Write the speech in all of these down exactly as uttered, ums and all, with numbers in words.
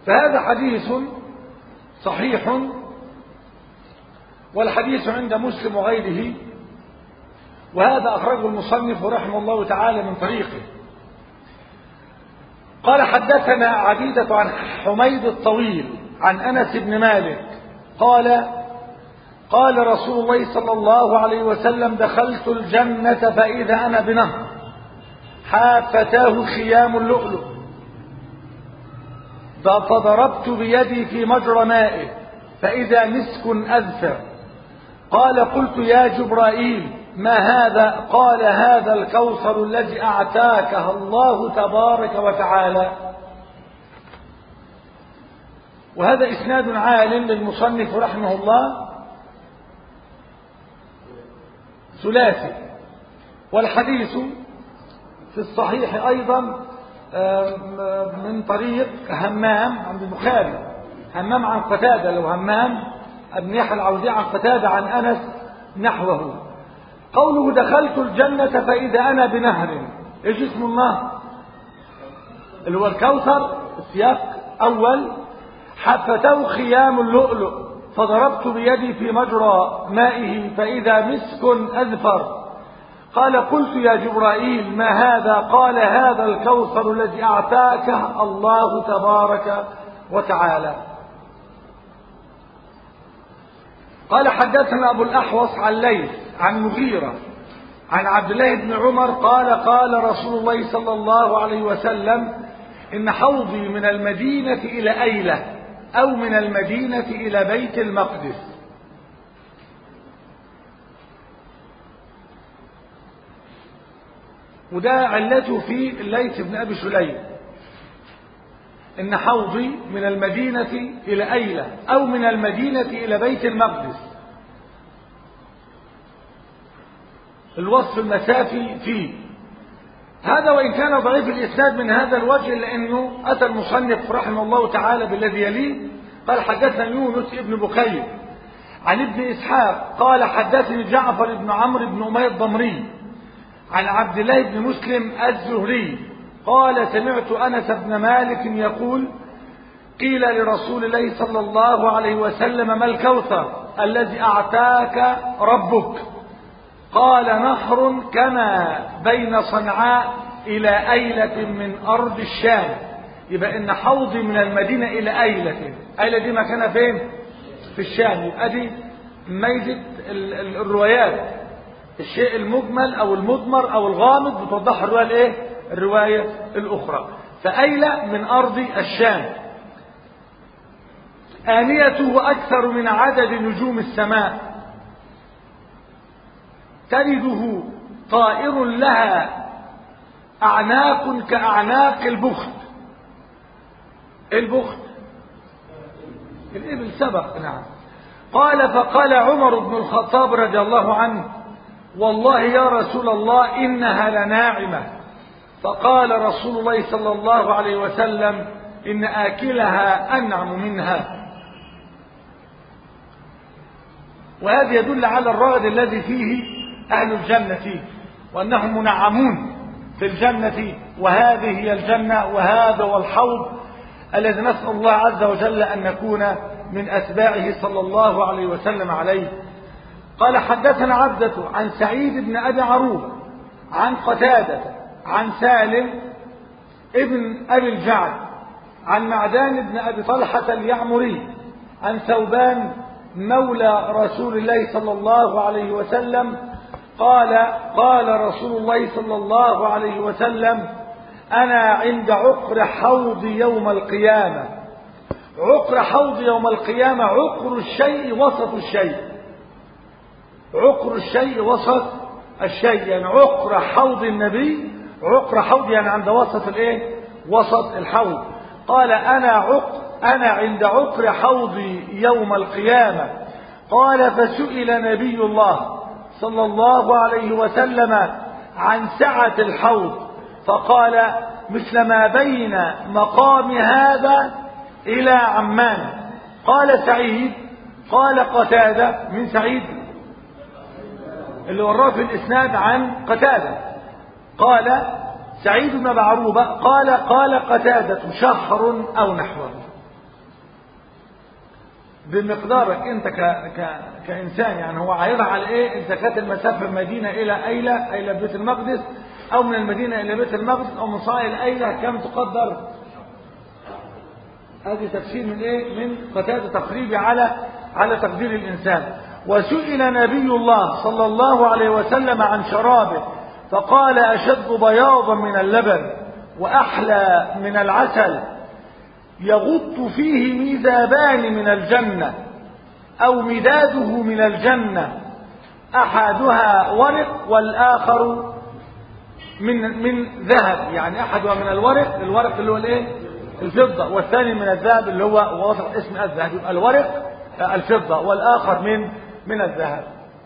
فهذا حديث صحيح، والحديث عند مسلم وغيره، وهذا أخرجه المصنف رحمه الله تعالى من طريقه. قال حدثنا عبيدة عن حميد الطويل عن أنس بن مالك قال قال رسول الله صلى الله عليه وسلم: دخلت الجنة فإذا أنا بنهر حافتاه خيام اللؤلؤ، فضربت بيدي في مجرى مائه فإذا مسك أذفر. قال: قلت يا جبرائيل ما هذا؟ قال: هذا الكوثر الذي أعتاكه الله تبارك وتعالى. وهذا إسناد عال للمصنف رحمه الله ثلاثي، والحديث في الصحيح أيضا من طريق همام عند البخاري، همام عن قتادة، لو همام ابن يحيى العوزي عن قتادة عن أنس نحوه. قوله دخلت الجنة فإذا أنا بنهر، إيش اسم النهر؟ اللي هو الكوثر. السياق أول: حفته خيام اللؤلؤ فضربت بيدي في مجرى مائه فإذا مسك أذفر. قال: قلت يا جبرائيل ما هذا؟ قال: هذا الكوثر الذي أعتاكه الله تبارك وتعالى. قال حدثنا أبو الأحوص عن ليث عن مغيرة عن عبد الله بن عمر قال: قال رسول الله صلى الله عليه وسلم: إن حوضي من المدينة إلى أيلة أو من المدينة إلى بيت المقدس. وده علته في الليث بن أبي سليم: إن حوضي من المدينة إلى أيلة أو من المدينة إلى بيت المقدس. الوصف المسافي فيه هذا، وإن كان ضعيف الإسناد من هذا الوجه، لأنه أتى المصنف رحمه الله تعالى بالذي يليه. قال: حدثنا يونس ابن بكير عن ابن إسحاق قال: حدثني جعفر بن عمرو بن أمية الضمري عن عبد الله بن مسلم الزهري قال: سمعت أنس بن مالك يقول: قيل لرسول الله صلى الله عليه وسلم: ما الكوثر الذي أعتاك ربك؟ قال: نهر كما بين صنعاء إلى أيلة من أرض الشام. يبقى إن حوضي من المدينة إلى أيلة، أيلة دي مكانها فين؟ في الشام. يبقى دي ميزة الروايات، الشيء المجمل أو المضمر أو الغامض بتوضح الرواية الإيه؟ الرواية الأخرى. فأيلة من أرض الشام. آنيته أكثر من عدد نجوم السماء، تلده طائر لها أعناق كأعناق البخت. البخت الإبل سبق. نعم. قال: فقال عمر بن الخطاب رضي الله عنه: والله يا رسول الله إنها لناعمة. فقال رسول الله صلى الله عليه وسلم: إن آكلها أنعم منها. وهذا يدل على الرغد الذي فيه أهل الجنة، وأنهم منعمون في الجنة، وهذه هي الجنة، وهذا هو الحوض الذي نسأل الله عز وجل أن نكون من أتباعه صلى الله عليه وسلم عليه. قال: حدثنا عبدة عن سعيد بن أبي عروبة عن قتادة عن سالم ابن أبي الجعد عن معدان بن أبي طلحة اليعمري عن ثوبان مولى رسول الله صلى الله عليه وسلم قال: قال رسول الله صلى الله عليه وسلم: أنا عند عقر حوض يوم القيامة. عقر حوض يوم القيامة، عقر الشيء وسط الشيء، عقر الشيء وسط الشيء، يعني عقر حوض النبي، عقر حوض يعني عند وسط الايه؟ وسط الحوض. قال: أنا عقر أنا عند عقر حوضي يوم القيامة. قال: فسئل نبي الله صلى الله عليه وسلم عن سعة الحوض فقال: مثل ما بين مقام هذا إلى عمان. قال سعيد: قال قتادة من سعيد اللي وراه في الإسناد عن قتادة، قال سعيد بن أبي عروبة قال: قال قتادة: شهر أو نحوه. بمقدارك انت ك... ك... كإنسان. يعني هو عايرها على ايه؟ انت كانت المسافة من المدينة الى ايلة، ايلة بيت المقدس، او من المدينة الى بيت المقدس، او من صاع الى ايلة، كم تقدر؟ هذه تفسير من ايه؟ من قتادة تقريبي على على تقدير الانسان. وسئل نبي الله صلى الله عليه وسلم عن شرابه فقال اشد بياضا من اللبن واحلى من العسل يغط فيه ميزابان من الجنة او مداده من الجنة احدها ورق والاخر من من ذهب. يعني احدها من الورق، الورق اللي هو الايه؟ الفضة، والثاني من الذهب اللي هو واضح اسم الذهب. يبقى الورق الفضة والآخر من من الذهب.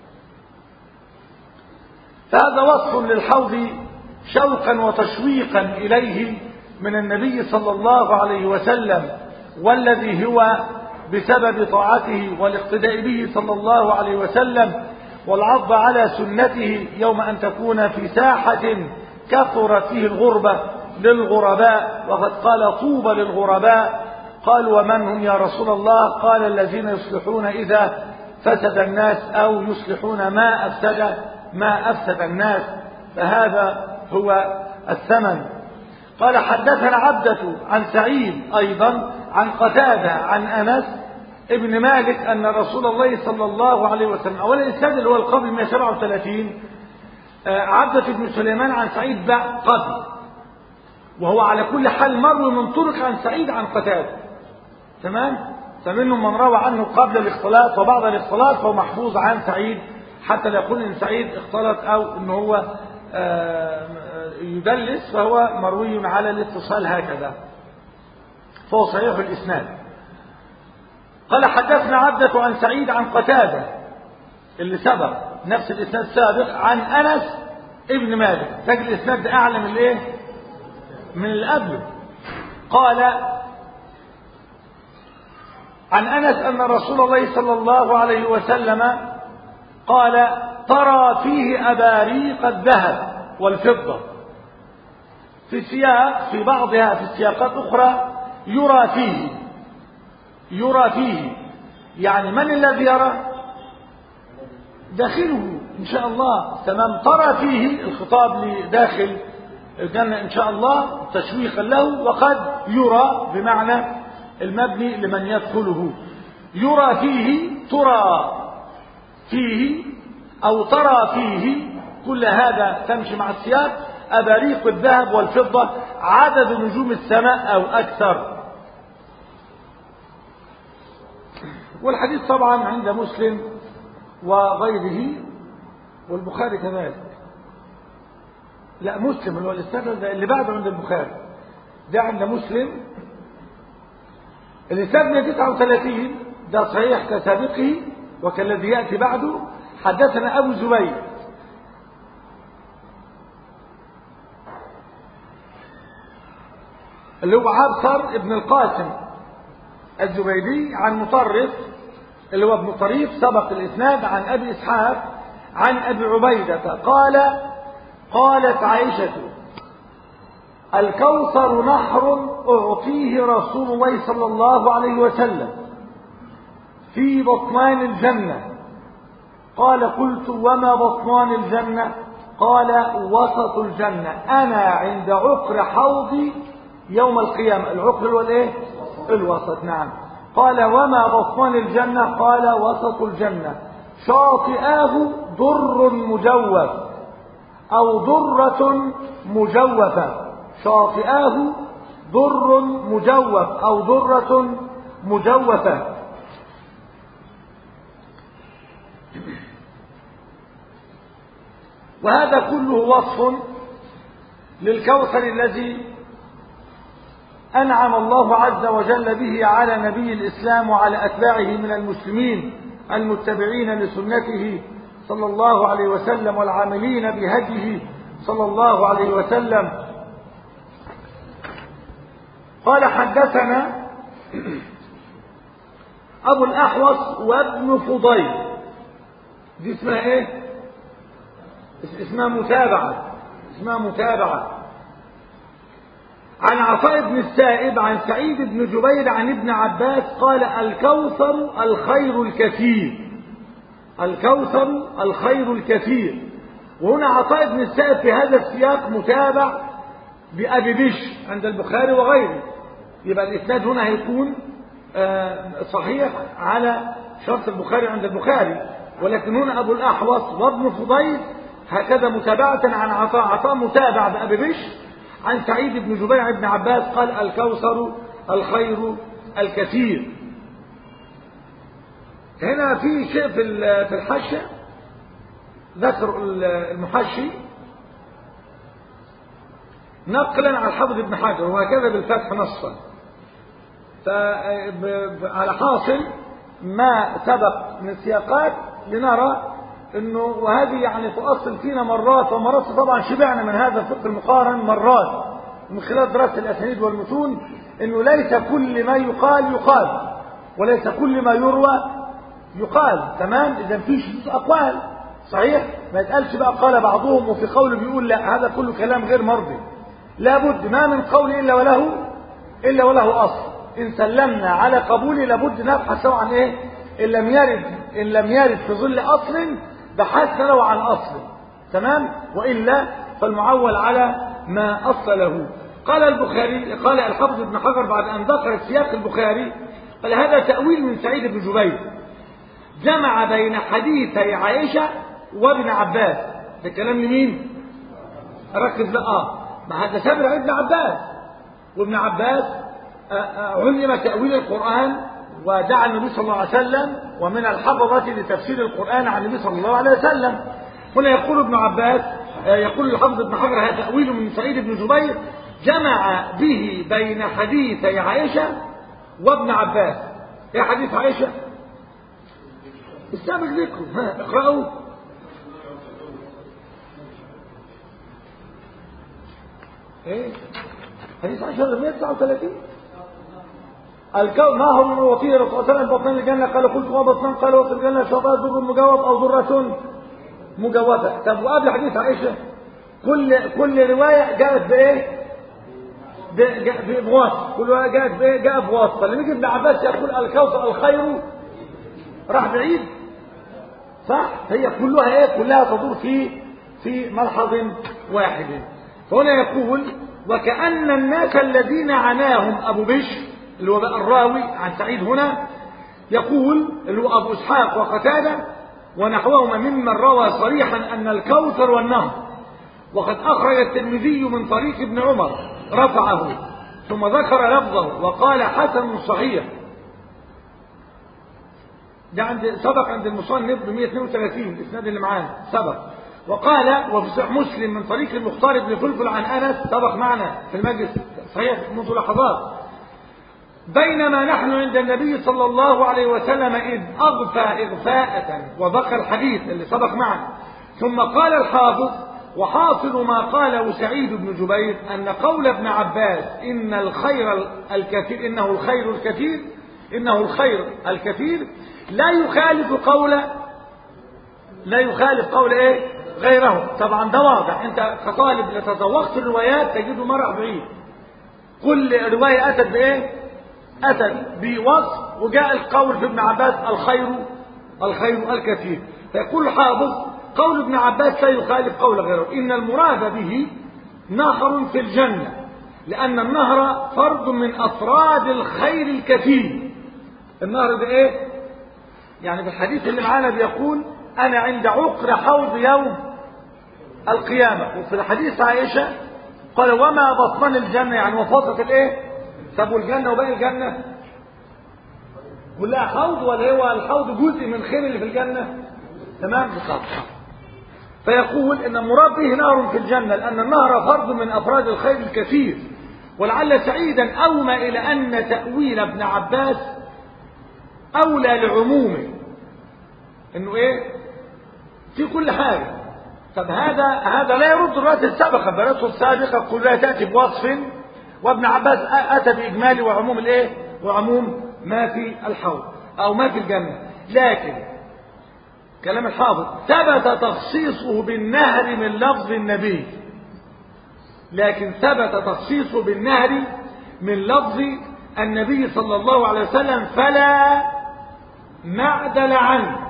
فهذا وصف للحوض شوقا وتشويقا إليه من النبي صلى الله عليه وسلم، والذي هو بسبب طاعته والاقتداء به صلى الله عليه وسلم والعض على سنته يوم أن تكون في ساحة كثرت فيه الغربة للغرباء. وقد قال طوبى للغرباء. قالوا ومن هم يا رسول الله؟ قال الذين يصلحون إذا فسد الناس، أو يصلحون ما أفسد ما أفسد الناس. فهذا هو الثمن. قال حدثنا عبدة عن سعيد أيضا عن قتادة عن أنس ابن مالك أن رسول الله صلى الله عليه وسلم، أولا الإسناد اللي هو القبل مئة وسبعة وثلاثين، عبدة بن سليمان عن سعيد بقى قبل، وهو على كل حال مر من طرق عن سعيد عن قتادة، تمام؟ فمنهم من روى عنه قبل الاختلاط وبعد الاختلاط، فهو محفوظ عن سعيد حتى لا يقول ان سعيد اختلط او ان هو يدلس، فهو مروي على الاتصال هكذا، فهو صحيح الاسناد. قال حدثنا عبدة عن سعيد عن قتادة اللي سبق نفس الاسناد السابق عن انس ابن مالك. تجد الاسناد ده اعلى من الايه؟ من اللي قبله. قال عن أنس أن رسول الله صلى الله عليه وسلم قال ترى فيه أباريق الذهب والفضة. في سياق في بعضها في السياقات أخرى يرى فيه يرى فيه يعني من الذي يرى؟ داخله إن شاء الله، تمام. ترى فيه الخطاب لداخل الجنة إن شاء الله تشويقا له، وقد يرى بمعنى المبني لمن يدخله. يرى فيه، ترى فيه أو ترى فيه، كل هذا تمشي مع السياق. أباريق الذهب والفضة عدد نجوم السماء أو أكثر. والحديث طبعا عند مسلم وغيره والبخاري كذلك. لا مسلم اللي هو الاسناد اللي بعده عند البخاري، ده عند مسلم الاسناد من تسعة وثلاثين، ده صحيح كسابقه وكالذي ياتي بعده. حدثنا ابو زبيد اللي هو عبثر ابن القاسم الزبيدي عن مطرف اللي هو ابن طريف سبق الاسناد عن ابي اسحاق عن ابي عبيده قال قالت عائشة الكوثر نهر أعطيه رسول الله صلى الله عليه وسلم في بطنان الجنة. قال قلت وما بطنان الجنة؟ قال وسط الجنة، أنا عند عقر حوضي يوم القيامة. العقر هو الايه؟ الوسط، نعم. قال وما بطنان الجنة؟ قال وسط الجنة، شاطئاه در مجوف أو درة مجوفة. شاطئاه در مجوف أو درة مجوفة. وهذا كله وصف للكوثر الذي أنعم الله عز وجل به على نبي الإسلام وعلى أتباعه من المسلمين المتبعين لسنته صلى الله عليه وسلم والعاملين بهديه صلى الله عليه وسلم. قال حدثنا أبو الأحوص وابن فضيل، دي اسمها ايه؟ اسمها متابعة، اسمها متابعة. عن عطاء بن السائب عن سعيد بن جبير عن ابن عباس قال الكوثر الخير الكثير. الكوثر الخير الكثير. وهنا عطاء بن السائب في هذا السياق متابع بأبي بشر عند البخاري وغيره، يبقى الإسناد هنا هيكون صحيح على شرط البخاري عند البخاري، ولكن هنا أبو الأحوص وابن فضيل هكذا متابعة عن عطاء، عطاء متابع بأبي بشر عن سعيد بن جبير عن ابن عباس قال الكوثر الخير الكثير. هنا في شيء في الحاشية ذكر المحشي نقلا عن الحافظ ابن حجر وهكذا بالفتح نصا. فعلى حاصل ما سبق من سياقات لنرى انه وهذه يعني تؤصل فينا مرات ومرات، طبعا شبعنا من هذا الفقه المقارن مرات من خلال دراسة الاسانيد والمتون، انه ليس كل ما يقال يقال وليس كل ما يروى يقال. تمام؟ اذا في شذوذ اقوال صحيح ما يتقالش بقى قال بعضهم وفي قول بيقول لا، هذا كله كلام غير مرضي. لابد ما من قول الا وله الا وله اصل. ان سلمنا على قبوله لابد نبحث عن ايه؟ ان لم يرد ان لم يرد في ظل اصل بحثنا له عن اصل. تمام؟ والا فالمعول على ما اصل له. قال البخاري قال الحافظ ابن حجر بعد ان ذكر سياق البخاري قال هذا تأويل من سعيد بن جبير جمع بين حديثي عائشة وابن عباس. ده كلام لمين؟ ركز بقى. اه ما هذا سابر ابن عباس، وابن عباس علم تأويل القرآن ودعا النبي صلى الله عليه وسلم ومن الحفظة لتفسير القرآن عن النبي صلى الله عليه وسلم. هنا يقول ابن عباس يقول الحافظ ابن حجر هذا تأويل من سعيد بن جبير جمع به بين حديثي عائشة وابن عباس. ايه حديث عائشة؟ السابق ذكره، ها اقرأوا. ايه حديث عائشة مئة وتسعة وثلاثين. الكون نهر وفيه رسول الله صلى الله عليه وسلم بطن الجنة قال قلت وبطن قال وفي الجنة شربات در مجوف او ذرة مجوفة. طب وقبل حديث عائشة كل كل رواية جاءت بايه؟ بواسطة. كل رواية جاءت بايه؟ جاء بواسطة. لما يجي ابن عباس يقول الكوثر الخير راح بعيد صح؟ هي كلها ايه؟ كلها تدور في في ملحظ واحد. فهنا يقول وكأن الناس الذين عناهم ابو بشر اللي هو بقى الراوي عن سعيد هنا يقول اللي هو ابو اسحاق وقتاده ونحوهما ممن روى صريحا ان الكوثر والنهر، وقد اخرج الترمذي من طريق ابن عمر رفعه ثم ذكر لفظه وقال حسن صحيح. ده عند سبق عند المصنف ب مئة واثنين وثلاثين الاسناد اللي معانا سبق. وقال وفي صحيح مسلم من طريق المختار بن فلفل عن انس سبق معنا في المجلس صحيح منذ لحظات. بينما نحن عند النبي صلى الله عليه وسلم إذ أغفى إغفاءة وبقى الحديث اللي سبق معنا. ثم قال الحافظ وحاصل ما قاله سعيد بن جبير أن قول ابن عباس إن الخير الكثير إنه الخير الكثير إنه الخير الكثير لا يخالف قول لا يخالف قول إيه غيره. طبعا ده واضح، أنت كطالب لتذوقت الروايات تجده مرة بعيد. كل رواية أتت بإيه؟ أتت بوصف وجاء القول في ابن عباس الخير الخير الكثير. فيقول الحافظ قول ابن عباس لا يخالف قول غيره، إن المراد به نهر في الجنة لأن النهر فرد من أفراد الخير الكثير. النهر ده إيه؟ يعني في الحديث اللي معانا بيقول أنا عند عقر حوض يوم القيامة. وفي الحديث عائشة قال وما بطن الجنة يعني وفاطة الإيه؟ طب والجنة وباقي الجنة كلها حوض ولا هو الحوض جزء من خير اللي في الجنة؟ تمام بالضبط. فيقول ان المراد به نهر في الجنة لأن النهر فرد من أفراد الخير الكثير. ولعل سعيدا أومى إلى أن تأويل ابن عباس أولى لعمومه إنه إيه في كل حاجة. طب هذا هذا لا يرد الرواية السابقة. الرواية السابقة كلها تأتي بوصف وابن عباس أتى بإجمالي وعموم الإيه وعموم ما في الحوض أو ما في الجنة. لكن كلام الحافظ ثبت تخصيصه بالنهر من لفظ النبي لكن ثبت تخصيصه بالنهر من لفظ النبي صلى الله عليه وسلم فلا معدل عنه.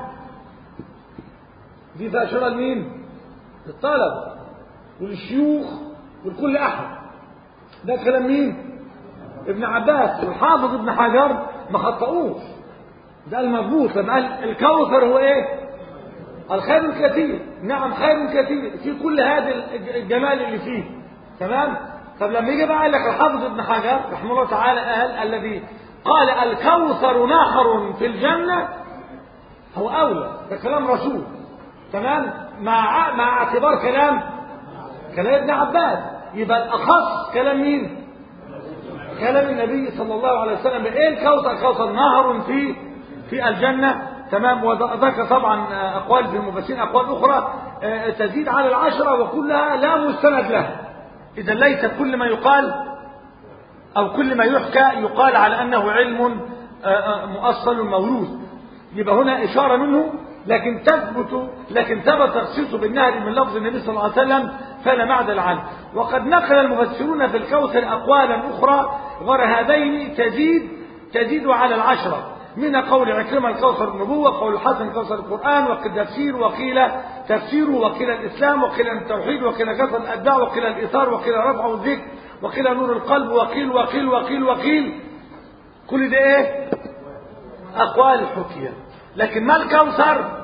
دي فاشرة لمين؟ للطلب والشيوخ والكل أحد. ده كلام مين؟ ابن عباس. والحافظ ابن حجر ما خطأوش، ده المضبوط لما قال الكوثر هو ايه؟ الخير الكثير. نعم خير كثير في كل هذا الجمال اللي فيه. تمام؟ طب لما يجي بقى قال لك الحافظ ابن حجر رحمه الله تعالى قال الذي قال الكوثر نهر في الجنة هو أولى، ده كلام رسول. تمام؟ مع مع اعتبار كلام كلام ابن عباس، يبقى الأخص كلام مين؟ كلام النبي صلى الله عليه وسلم. ايه الكوثر؟ الكوثر نهر في في الجنة. تمام؟ وذكر طبعا أقوال في المفسرين أقوال أخرى تزيد على العشرة وكلها لا مستند لها. إذا ليس كل ما يقال أو كل ما يحكى يقال على أنه علم مؤصل موروث. يبقى هنا إشارة منه، لكن تثبت لكن ثبت تخصيصه بالنهر من لفظ النبي صلى الله عليه وسلم فلا معدل عنه. وقد نقل المفسرون في الكوثر أقوالا أخرى غير هذين تزيد تزيد على العشرة، من قول عكرمة الكوثر النبوة، قول الحسن الكوثر القرآن، وقيل تفسير وقيل تفسيره، وقيل الإسلام، وقيل التوحيد، وقيل كثرة الأتباع، وقيل الإيثار، وقيل رفع الذكر، وقيل نور القلب، وقيل وقيل وقيل وقيل. كل ده إيه؟ أقوال حكية. لكن ما الكوثر؟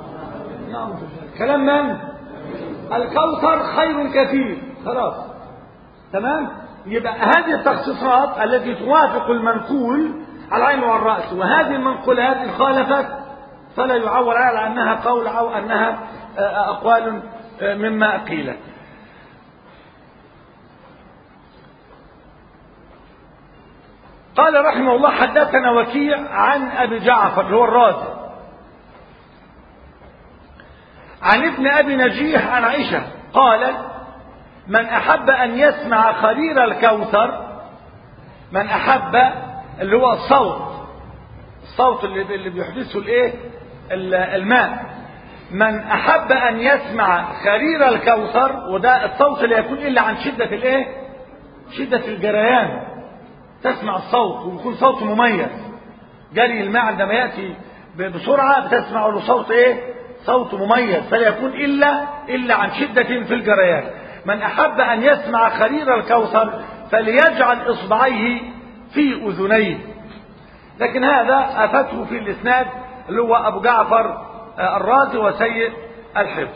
كلام من؟ الكوثر خير كثير. خلاص. تمام؟ يبقى هذه التخصيصات التي توافق المنقول على العين والرأس، وهذه المنقولات إن خالفت فلا يعول على أنها قول أو أنها أقوال مما قيل. قال رحمه الله حدثنا وكيع عن أبي جعفر اللي هو الرازي عن ابن أبي نجيح عن عائشة قال من أحب أن يسمع خرير الكوثر، من أحب اللي هو الصوت الصوت اللي اللي بيحدثه الايه الماء، من أحب أن يسمع خرير الكوثر، وده الصوت اللي يكون إلا عن شدة الايه شدة الجريان، تسمع الصوت ويكون صوت مميز. جري الماء عندما يأتي بسرعة بتسمع له صوت ايه صوت مميز، فلا يكون إلا إلا عن شدة في الجريان. من أحب أن يسمع خرير الكوثر فليجعل إصبعيه في أذنيه. لكن هذا أفته في الإسناد اللي هو أبو جعفر الرازي وسيء الحفظ.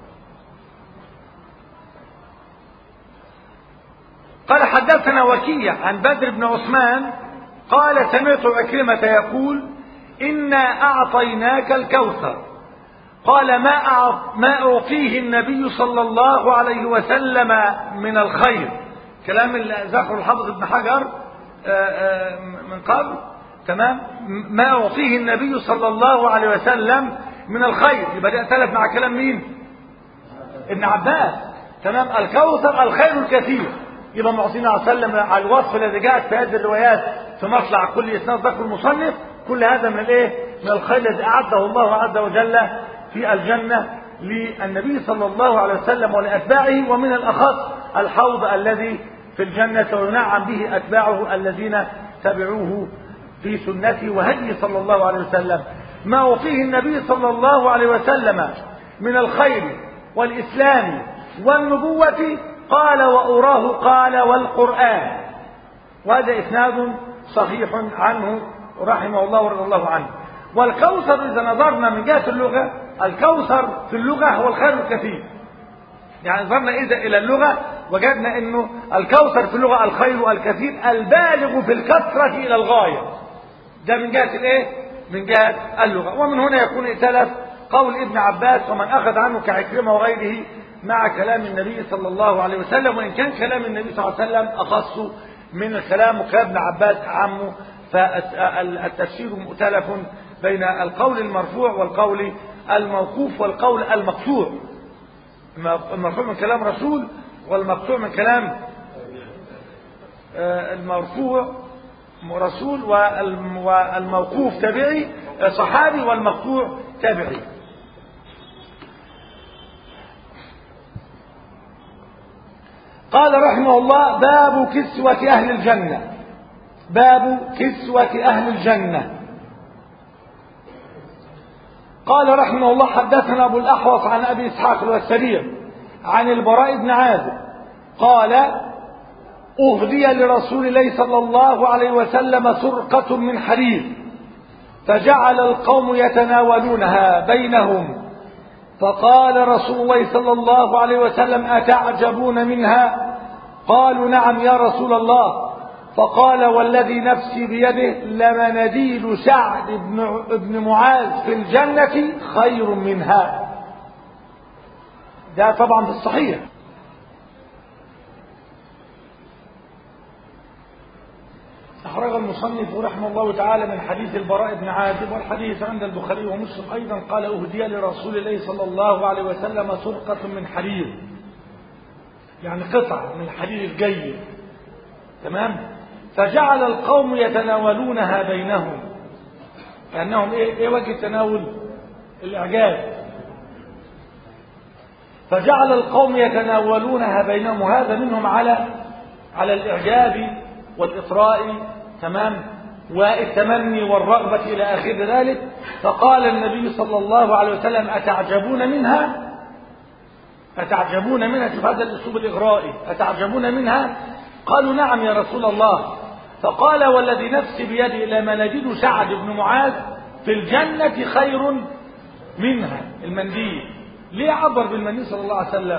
قال حدثنا وكيع عن بدر بن عثمان قال سمعت عكرمة يقول إنا أعطيناك الكوثر، قال ما ما أعطيه النبي صلى الله عليه وسلم من الخير. كلام اللي ذكره الحافظ ابن حجر من قبل. تمام؟ ما أعطيه النبي صلى الله عليه وسلم من الخير، يبقى ده اختلف مع كلام مين؟ ابن عباس. تمام؟ الكوثر الخير الكثير، يبقى معطينا عليه وسلم على الوصف الذي جاءت في هذه الروايات في مطلع كل اسناد ذكر المصنف. كل هذا من الايه؟ من الخير الذي اعده الله عز وجل في الجنة للنبي صلى الله عليه وسلم ولأتباعه، ومن الأخص الحوض الذي في الجنة وينعم به أتباعه الذين تبعوه في سنته وهديه صلى الله عليه وسلم. ما أعطيه النبي صلى الله عليه وسلم من الخير والإسلام والنبوة قال وأراه قال والقرآن. وهذا إسناد صحيح عنه رحمه الله ورضي الله عنه. والكوثر إذا نظرنا من جهة اللغة، الكوثر في اللغة هو الخير الكثير. يعني نظرنا إذا إلى اللغة وجدنا أنه الكوثر في اللغة الخير الكثير البالغ في الكثرة إلى الغاية. ده من جهة الإيه؟ من جهة اللغة. ومن هنا يكون ائتلف قول ابن عباس ومن أخذ عنه كعكرمة وغيره مع كلام النبي صلى الله عليه وسلم، وإن كان كلام النبي صلى الله عليه وسلم أخص من الكلام وكلام ابن عباس عامه، فالتفسير مؤتلف بين القول المرفوع والقول الموقوف والقول المقطوع. المرفوع من كلام رسول والمقطوع من كلام المرفوع رسول والموقوف تابعي صحابي والمقطوع تابعي. قال رحمه الله: باب كسوة أهل الجنة. باب كسوة أهل الجنة. قال رحمه الله: حدثنا أبو الأحوص عن أبي إسحاق الوسري عن البراء بن عازب قال: أهدي لرسول الله صلى الله عليه وسلم سرقة من حرير، فجعل القوم يتناولونها بينهم، فقال رسول الله صلى الله عليه وسلم: أتعجبون منها؟ قالوا: نعم يا رسول الله. فقال: والذي نفسي بيده لمناديل سعد بن معاذ في الجنة خير منها. ده طبعا في الصحيح. أخرج المصنف رحمه الله تعالى من حديث البراء بن عازب، والحديث عند البخاري ومسلم أيضا، قال: أهدي لرسول الله صلى الله عليه وسلم سرقة من حرير، يعني قطعة من الحرير الجيد، تمام؟ فجعل القوم يتناولونها بينهم. كأنهم إيه, إيه وجه التناول؟ الإعجاب. فجعل القوم يتناولونها بينهم، وهذا منهم على على الإعجاب والإطراء، تمام، والتمني والرغبة إلى آخر ذلك. فقال النبي صلى الله عليه وسلم: أتعجبون منها؟ أتعجبون منها؟ شوف هذا الأسلوب الإغرائي، أتعجبون منها؟ قالوا: نعم يا رسول الله. فقال: والذي نفسي بيده لمناديل سعد بن معاذ في الجنة خير منها. المنديل ليه عبر بالمنديل صلى الله عليه وسلم؟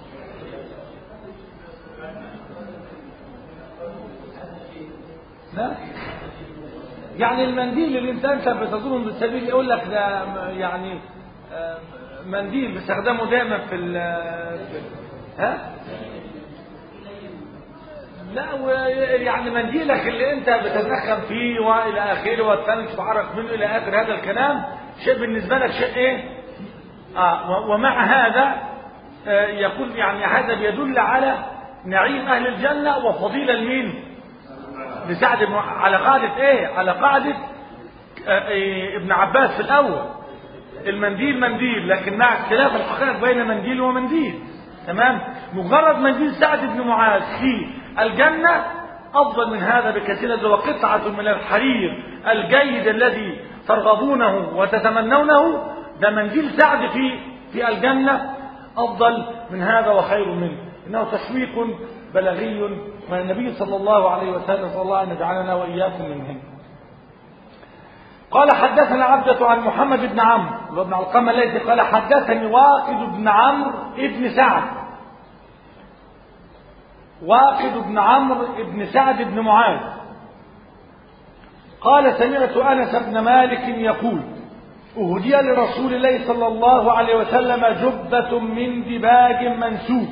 لا، يعني المنديل اللي انت انت بتظنه بالسبيل، يقول لك ده يعني منديل بيستخدمه دائما في ال ها لا، يعني منديلك اللي انت بتتدخل فيه والى اخره والثلج تعرق منه الى اخر هذا الكلام، شيء بالنسبه لك شيء ايه؟ اه ومع هذا آه يقول يعني هذا بيدل على نعيم اهل الجنه وفضيله لمين؟ لسعد بن، على قاعده ايه؟ على قاعده آه إيه ابن عباس في الاول، المنديل منديل، لكن مع اختلاف الحقائق بين منديل ومنديل، تمام؟ مجرد منديل سعد بن معاذ في الجنة أفضل من هذا بكثير، وقطعة من الحرير الجيد الذي ترغبونه وتتمنونه، ده منديل سعد في في الجنة أفضل من هذا وخير منه. إنه تشويق بلاغي من النبي صلى الله عليه وسلم، صلى الله أن يجعلنا وإياكم منهم. قال: حدثنا عبدة عن محمد بن عمرو وابن علقمة الذي قال: حدثني واقد بن عمرو ابن سعد، واقد بن عمرو بن سعد بن معاذ قال: سمعت أنس بن مالك يقول: أهدي لرسول الله صلى الله عليه وسلم جبة من دباج منسوج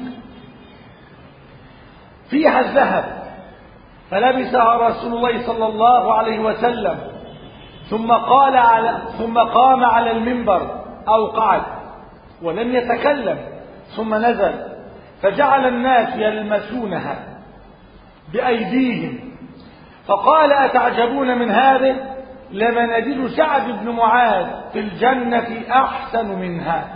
فيها الذهب، فلبسها رسول الله صلى الله عليه وسلم، ثم قال على ثم قام على المنبر أو قعد ولم يتكلم، ثم نزل، فجعل الناس يلمسونها بأيديهم، فقال: أتعجبون من هذه؟ لمناديل سعد بن معاذ في الجنة أحسن منها،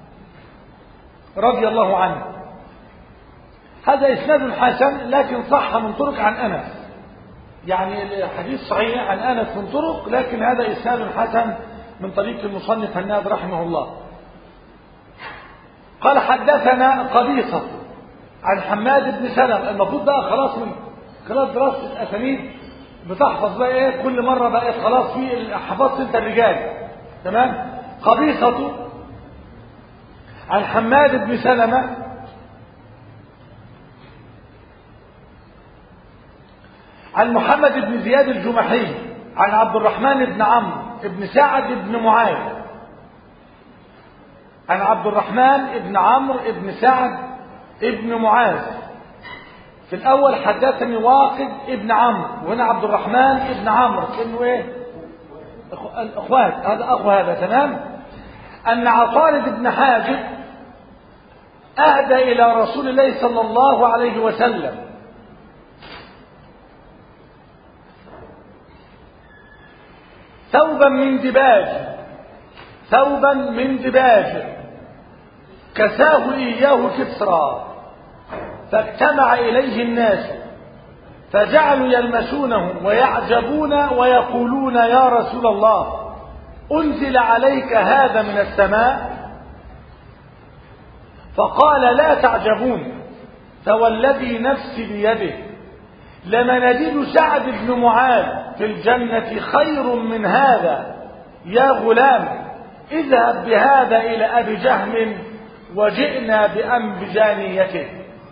رضي الله عنه. هذا إسناد حسن، لكن صح من طرق عن أنس، يعني الحديث صحيح عن أنس من طرق، لكن هذا إسناد حسن من طريق المصنف هناد رحمه الله. قال: حدثنا قبيصة عن حماد بن سلمة. المفروض بقى خلاص من خلاص دراسة الأسانيد بتحفظ بقى ايه، كل مرة بقى خلاص في حفظت انت الرجال، تمام؟ قبيصة عن حماد بن سلمة عن محمد بن زياد الجمحي عن عبد الرحمن بن عمرو بن سعد بن معاذ عن عبد الرحمن بن عمرو بن سعد بن معاذ. في الأول حدثني واقد ابن عمرو، وهنا عبد الرحمن ابن عمرو، إنه إيه؟ الأخوات، هذا أخو هذا، تمام؟ أن عطارد بن حاجب أهدى إلى رسول الله صلى الله عليه وسلم ثوبا من دباج، ثوبا من دباج كساه إياه كسرى، فاجتمع إليه الناس فجعلوا يلمسونه ويعجبون ويقولون يا رسول الله أنزل عليك هذا من السماء؟ فقال لا تعجبون، فوالذي نفسي بيده لمنازل سعد بن معاذ في الجنة خير من هذا. يا غلام اذهب بهذا إلى أبي جهم وجئنا بأنبجانيته.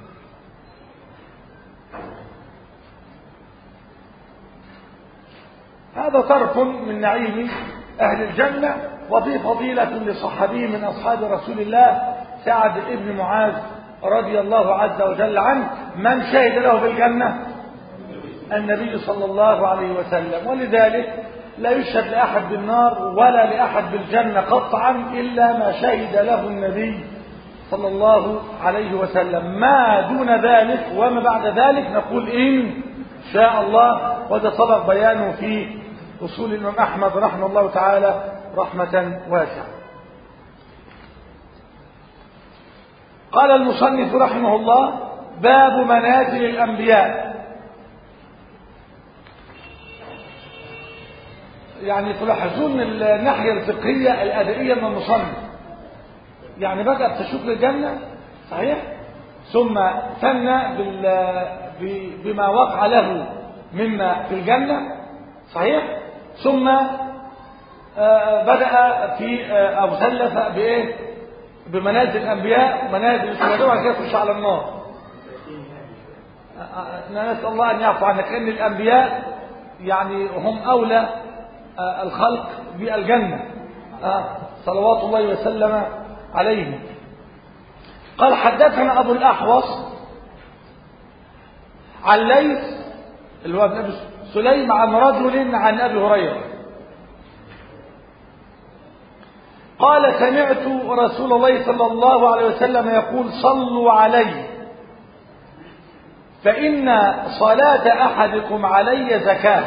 هذا طرف من نعيم أهل الجنة، وفي فضيلة لصحابي من أصحاب رسول الله سعد بن معاذ رضي الله عز وجل عنه، من شهد له بالجنة؟ النبي صلى الله عليه وسلم. ولذلك لا يشهد لأحد بالنار ولا لأحد بالجنة قطعا إلا ما شهد له النبي صلى الله عليه وسلم. ما دون ذلك وما بعد ذلك نقول إن شاء الله، وهذا سبق بيانه في أصول الإمام أحمد رحمه الله تعالى رحمة واسعة. قال المصنف رحمه الله: باب منازل الأنبياء. يعني تلاحظون الناحية الفقهية الأدائية من المصنف، يعني بدأ بتشوف الجنة صحيح، ثم ثنى بما وقع له مما في الجنة صحيح، ثم بدأ في أو ثلث بإيه؟ بمنازل الأنبياء ومنازل الشهداء، وبعد كده يخش على النار. نسأل الله أن يعفو عنك، لأن الأنبياء يعني هم أولى الخلق بالجنة صلوات الله وسلم عليه. قال: حدثنا أبو الأحوص عن ليث اللي هو ابن أبي سليم عن رجل عن أبي هريرة قال: سمعت رسول الله صلى الله عليه وسلم يقول: صلوا علي فإن صلاة أحدكم علي زكاة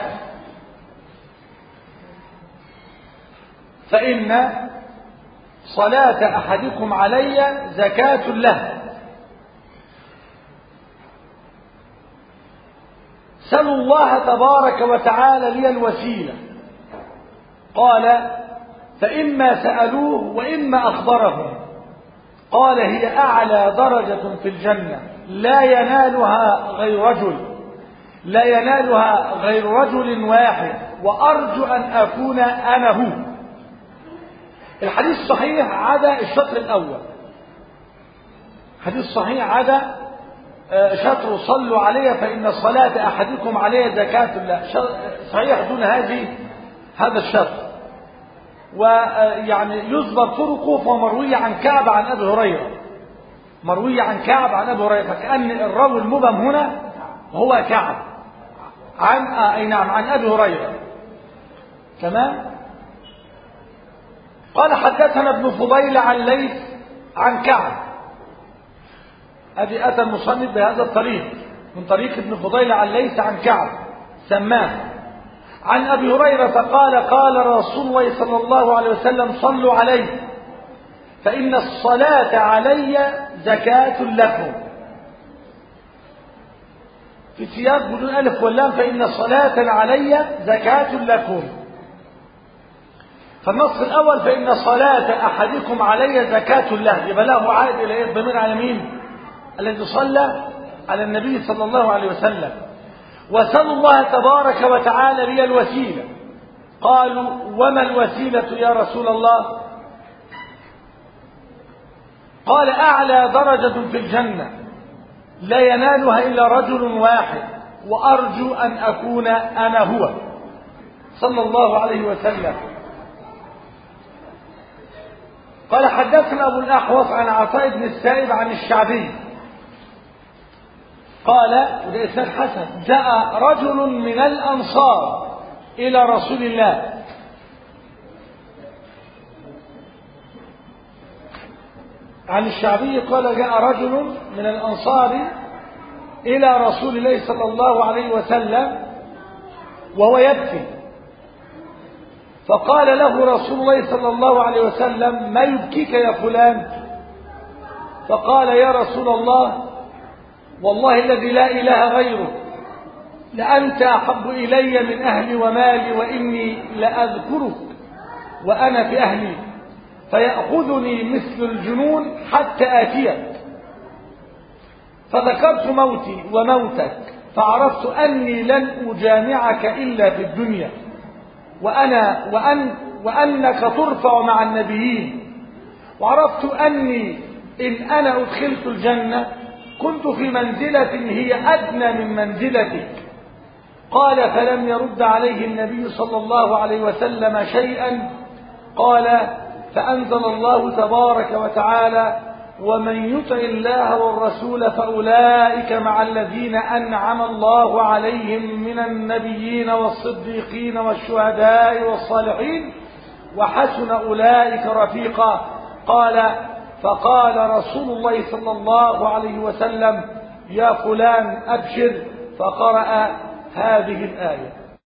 فإن صلاة أحدكم علي زكاة له. سلوا الله تبارك وتعالى لي الوسيلة. قال: فإما سألوه وإما أخبرهم. قال: هي أعلى درجة في الجنة لا ينالها غير رجل لا ينالها غير رجل واحد، وأرجو أن أكون أنا هو. الحديث صحيح عدا الشطر الأول. حديث صحيح عدا شطر صلوا علي فإن صلاة أحدكم علي زكاة له، صحيح دون هذه هذا الشطر. ويعني يذكر طرقه فمروية عن كعب عن أبي هريرة مروية عن كعب عن أبي هريرة، فكأن الراوي المبهم هنا هو كعب عن أي نعم عن أبي هريرة. تمام. قال: حدثنا ابن فضيل عن ليث عن كعب. أدي أتى المصنف بهذا الطريق من طريق ابن فضيل عن ليث عن كعب سماه عن أبي هريرة قال: قال رسول الله صلى الله عليه وسلم: صلوا علي فإن الصلاة علي زكاة لكم. في سياق بدون ألف واللام: فإن الصلاة علي زكاة لكم. فالنص الأول: فإن صلاة أحدكم علي زكاة له، يبقى له عائد إلى إيه؟ الضمير على مين؟ الذي صلى على النبي صلى الله عليه وسلم. وسلوا الله تبارك وتعالى لي الوسيلة. قالوا: وما الوسيلة يا رسول الله؟ قال: أعلى درجة في الجنة لا ينالها إلا رجل واحد، وأرجو أن أكون أنا هو صلى الله عليه وسلم. قال: حدثنا أبو الأحوص عن عطاء بن السائب عن الشعبي قال، وده إسناد حسن: جاء رجل من الأنصار إلى رسول الله عن الشعبي قال: جاء رجل من الأنصار إلى رسول الله صلى الله عليه وسلم وهو يبكي، فقال له رسول الله صلى الله عليه وسلم: ما يبكيك يا فلان؟ فقال: يا رسول الله، والله الذي لا إله غيره لأنت أحب إلي من أهلي ومالي، وإني لأذكرك وأنا في أهلي فيأخذني مثل الجنون حتى آتيك. فذكرت موتي وموتك فعرفت أني لن أجامعك إلا في الدنيا، وأنا وأن وأنك ترفع مع النبيين، وعرفت أني إن أنا أدخلت الجنة كنت في منزلة هي أدنى من منزلتك. قال فلم يرد عليه النبي صلى الله عليه وسلم شيئا. قال فأنزل الله تبارك وتعالى ومن يطع الله والرسول فأولئك مع الذين أنعم الله عليهم من النبيين والصديقين والشهداء والصالحين وحسن أولئك رفيقا. قال فقال رسول الله صلى الله عليه وسلم يا فلان أبشر، فقرأ هذه الآية.